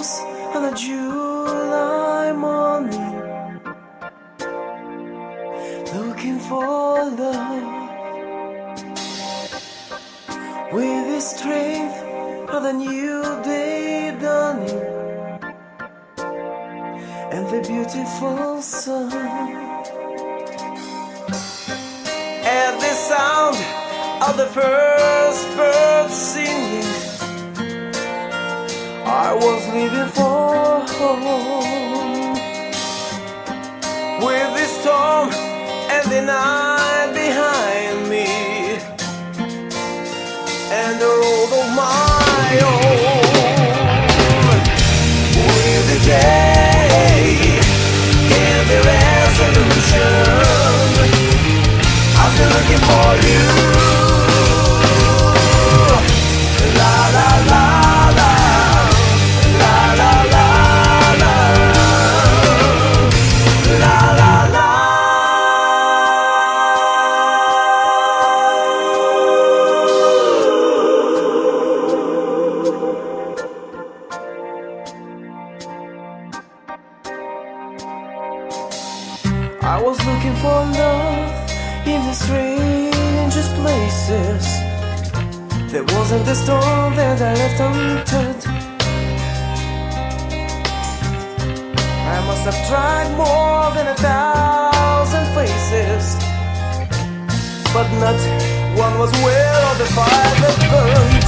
was on a July morning, looking for love with the strength of a new day dawning and the beautiful sun. At the sound of the first bird singing, I was leaving for home. With the storm and the night behind me and the road of my own, with the day and the resolution, I've been looking for you. La la la la, la la la la, la la la. I was looking for love in the strangest places. There wasn't a stone that I left unturned. I must have tried more than 1,000 faces, but not one was aware of the fire that burned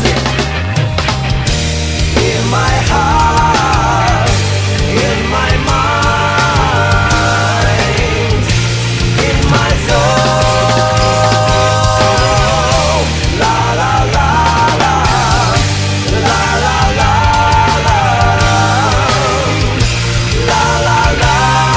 in my heart, in my mind, in my soul. La la la la, la la la la, la la la.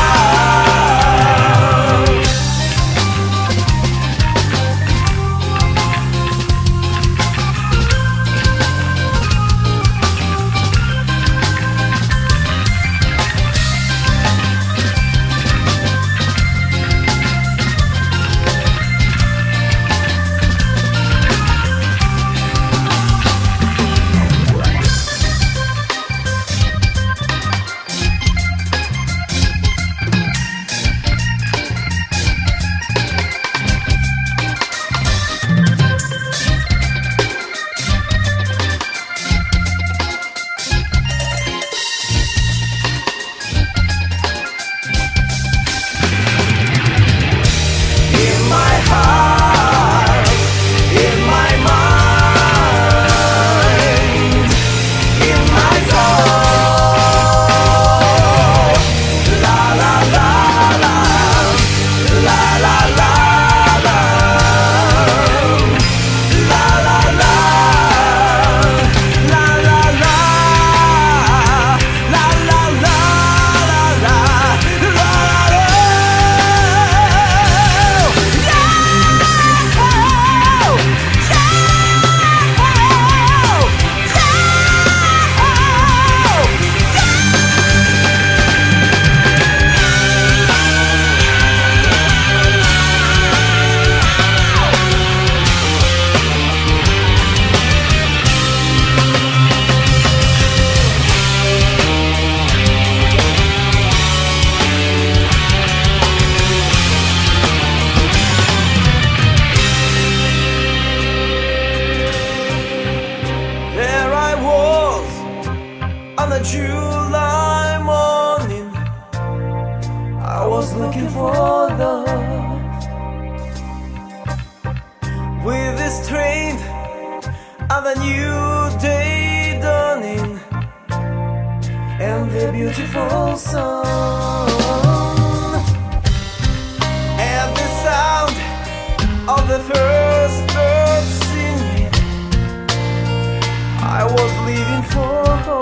On a July morning, I was looking for love with the strength of a new day dawning and the beautiful sun. And the sound of the first bird singing, I was leaving for home.